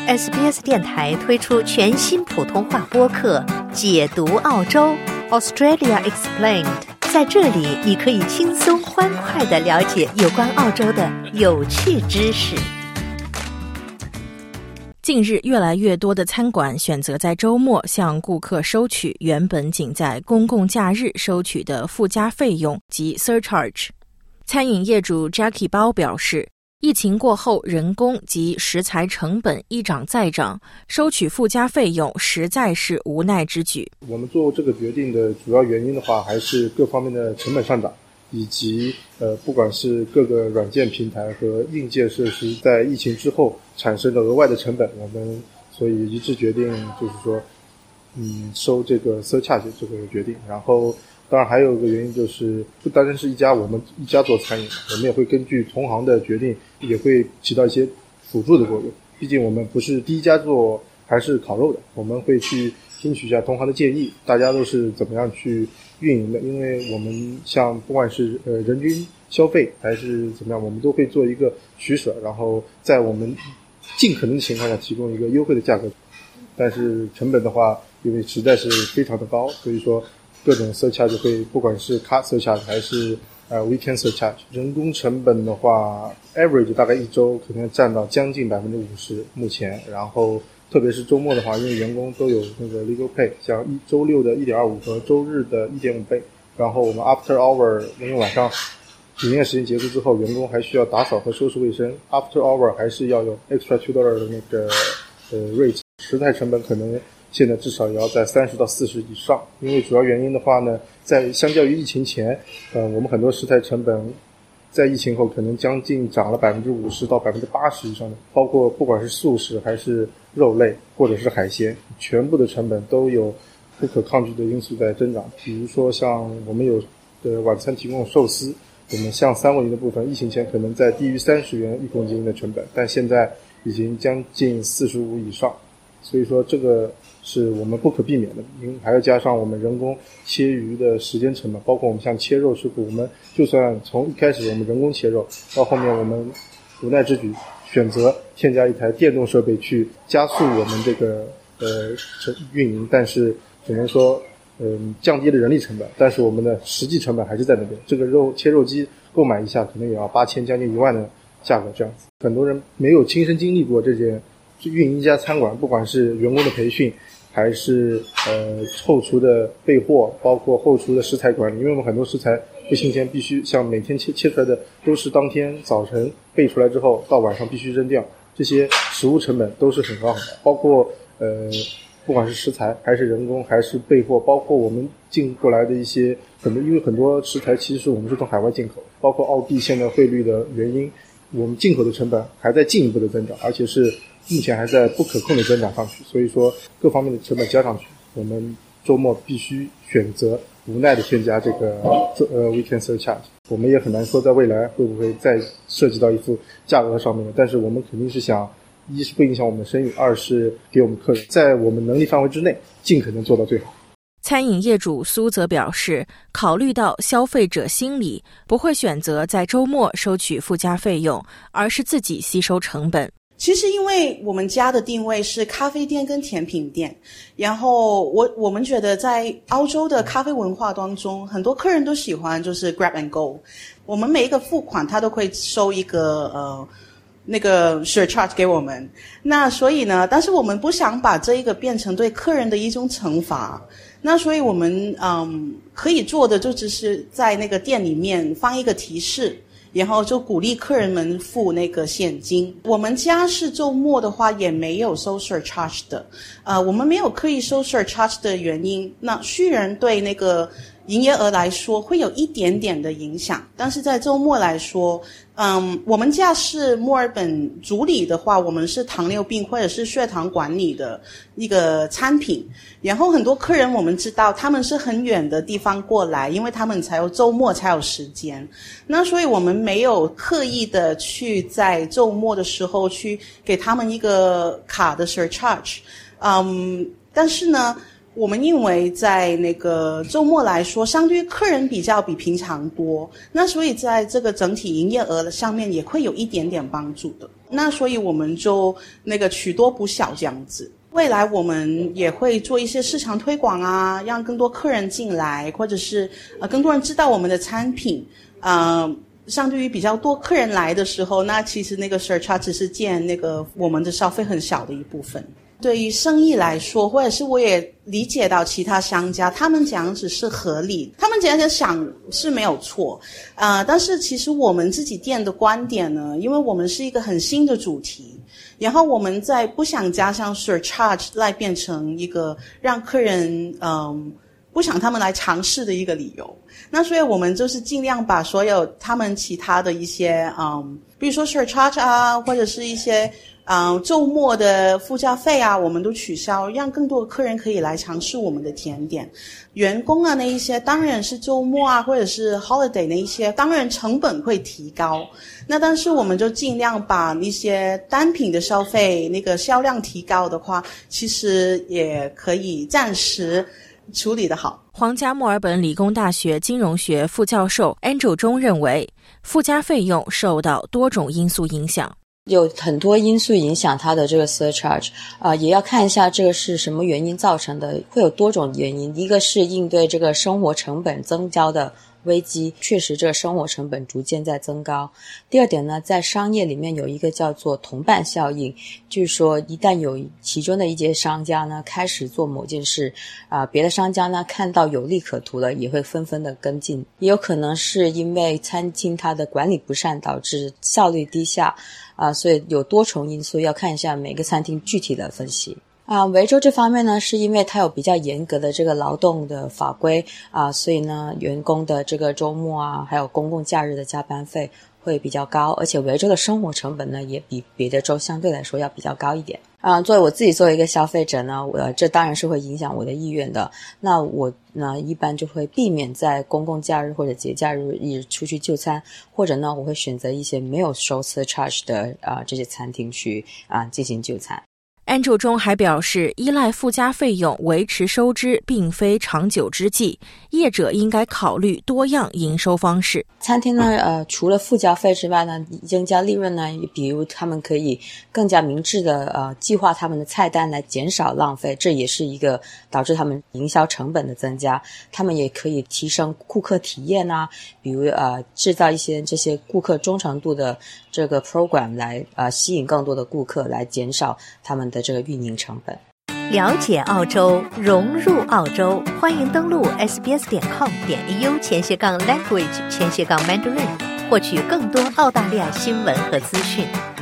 SBS 电台推出全新普通话播客解读澳洲 Australia Explained， 在这里你可以轻松欢快地了解有关澳洲的有趣知识。 近日，越来越多的餐馆选择在周末向顾客收取原本仅在公共假日收取的附加费用及 surcharge。餐饮业主 Jackie 包表示，疫情过后，人工及食材成本一涨再涨，收取附加费用实在是无奈之举。 我们做这个决定的主要原因的话，还是各方面的成本上涨，以及不管是各个软件平台和硬件设施在疫情之后产生的额外的成本，我们所以一致决定就是说收这个 surcharge 这个决定。然后当然还有一个原因，就是不单单是我们一家做餐饮，我们也会根据同行的决定，也会起到一些辅助的作用。毕竟我们不是第一家做还是烤肉的，我们会去听取一下同行的建议，大家都是怎么样去运营的。因为我们像不管是人均消费还是怎么样，我们都会做一个取舍，然后在我们尽可能的情况下提供一个优惠的价格。但是成本的话，因为实在是非常的高，所以说各种 surcharge 会，不管是 cut surcharge 还是weekend surcharge。 人工成本的话 average 大概一周可能占到将近 50% 目前。然后特别是周末的话，因为员工都有那个 legal pay， 像周六的 1.25 和周日的 1.5 倍。然后我们 after hour， 因为晚上营业时间结束之后，员工还需要打扫和收拾卫生， after hour 还是要有 extra $2 的那个rate。 食材成本可能现在至少也要在30到40以上。因为主要原因的话呢，在相较于疫情前，我们很多食材成本在疫情后可能将近涨了 50% 到 80% 以上的，包括不管是素食还是肉类或者是海鲜，全部的成本都有不可抗拒的因素在增长。比如说像我们有的晚餐提供寿司，我们像三文鱼的部分，疫情前可能在低于30元1公斤的成本，但现在已经将近45以上。所以说这个是我们不可避免的，因为还要加上我们人工切鱼的时间成本，包括我们像切肉师傅，我们就算从一开始我们人工切肉，到后面我们无奈之举选择添加一台电动设备去加速我们这个运营，但是只能说降低了人力成本，但是我们的实际成本还是在那边。这个切肉机购买一下可能也要8000将近1万的价格这样子。很多人没有亲身经历过这件运营一家餐馆，不管是员工的培训还是后厨的备货，包括后厨的食材管理。因为我们很多食材不新鲜，必须像每天切出来的都是当天早晨备出来之后到晚上必须扔掉，这些食物成本都是很高的。包括不管是食材还是人工还是备货，包括我们进过来的一些因为很多食材其实我们是从海外进口，包括澳币现在汇率的原因，我们进口的成本还在进一步的增长，而且是目前还在不可控的增长上去。所以说各方面的成本加上去，我们周末必须选择无奈的添加这个weekend surcharge。 我们也很难说在未来会不会再涉及到一副价格上面的，但是我们肯定是想，一是不影响我们的生意，二是给我们客人在我们能力范围之内尽可能做到最好。 餐饮业主苏则表示，考虑到消费者心理，不会选择在周末收取附加费用，而是自己吸收成本。 其实因为我们家的定位是咖啡店跟甜品店，然后我们觉得在澳洲的咖啡文化当中，很多客人都喜欢就是 grab and go， 我们每一个付款他都会收一个那个 surcharge 给我们。那所以呢，但是我们不想把这一个变成对客人的一种惩罚，那所以我们可以做的就只是在那个店里面放一个提示，然后就鼓励客人们付那个现金。我们家是周末的话也没有收 surcharge 的，我们没有刻意收 surcharge 的原因，那虽然对那个营业额来说会有一点点的影响，但是在周末来说，我们家是墨尔本主理的话，我们是糖尿病或者是血糖管理的一个餐品，然后很多客人我们知道他们是很远的地方过来，因为他们才有周末才有时间，那所以我们没有刻意的去在周末的时候去给他们一个卡的 surcharge。但是呢我们认为在那个周末来说，相对于客人比平常多，那所以在这个整体营业额上面也会有一点点帮助的。那所以我们就那个取多补小这样子。未来我们也会做一些市场推广啊，让更多客人进来，或者是更多人知道我们的产品。相对于比较多客人来的时候，那其实那个 surcharge 只是占那个我们的消费很小的一部分。对于生意来说，或者是我也理解到其他商家他们这样子是合理，他们这样想是没有错，但是其实我们自己店的观点呢，因为我们是一个很新的主题，然后我们在不想加上 surcharge 来变成一个让客人不想他们来尝试的一个理由。那所以我们就是尽量把所有他们其他的一些比如说 surcharge 啊，或者是一些周末的附加费啊，我们都取消，让更多的客人可以来尝试我们的甜点。员工啊那一些当然是周末啊或者是 holiday 那一些当然成本会提高，那但是我们就尽量把一些单品的消费那个销量提高的话，其实也可以暂时处理得好。 皇家墨尔本理工大学金融学副教授 Andrew 中认为，附加费用受到多种因素影响， 有很多因素影响它的这个 surcharge，也要看一下这个是什么原因造成的，会有多种原因。一个是应对这个生活成本增加的危机，确实这个生活成本逐渐在增高。第二点呢，在商业里面有一个叫做同伴效应，就是说一旦有其中的一些商家呢开始做某件事，别的商家呢看到有利可图了，也会纷纷的跟进。也有可能是因为餐厅它的管理不善导致效率低下，所以有多重因素，要看一下每个餐厅具体的分析。维州这方面呢，是因为它有比较严格的这个劳动的法规所以呢，员工的这个周末还有公共假日的加班费会比较高，而且维州的生活成本呢，也比别的州相对来说要比较高一点。作为我自己作为一个消费者呢，这当然是会影响我的意愿的。那我呢，一般就会避免在公共假日或者节假日出去就餐，或者呢，我会选择一些没有收 surcharge 的这些餐厅去进行就餐。 Andrew 中还表示，依赖附加费用维持收支并非长久之计，业者应该考虑多样营收方式。 餐厅呢，除了附加费之外呢，增加利润呢，比如他们可以更加明智的计划他们的菜单来减少浪费，这也是一个导致他们营销成本的增加。他们也可以提升顾客体验比如制造一些这些顾客忠诚度的这个 program 来吸引更多的顾客，来减少他们的这个运营成本。 了解澳洲，融入澳洲，欢迎登录 sbs.com.au/language/Mandarin 获取更多澳大利亚新闻和资讯。